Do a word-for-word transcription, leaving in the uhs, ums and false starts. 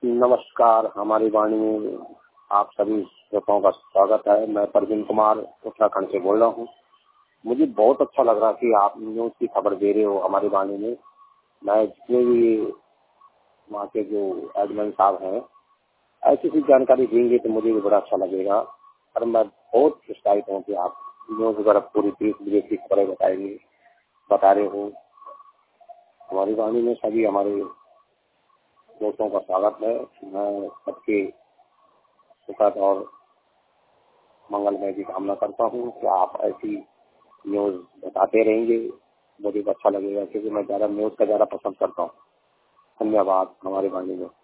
नमस्कार, हमारी वाणी में आप सभी श्रोताओं का स्वागत है। मैं परवीन कुमार उत्तराखंड से बोल रहा हूँ। मुझे बहुत अच्छा लग रहा है कि आप न्यूज की खबर दे रहे हो हमारी वाणी में। मैं जितने भी वहाँ के जो एडमिन साहब हैं ऐसी सी जानकारी देंगे तो मुझे भी बड़ा अच्छा लगेगा। और मैं बहुत उत्साहित हूँ कि आप न्यूज वगैरह पूरी देश विदेश की खबरें बताएंगे बता रहे हो। हमारी वाणी में सभी हमारे दोस्तों का स्वागत है। मैं सबके सुखद और मंगलमय की कामना करता हूँ कि आप ऐसी न्यूज बताते रहेंगे, मुझे अच्छा लगेगा क्योंकि मैं ज्यादा न्यूज का ज्यादा पसंद करता हूँ। धन्यवाद हमारी वाणी में।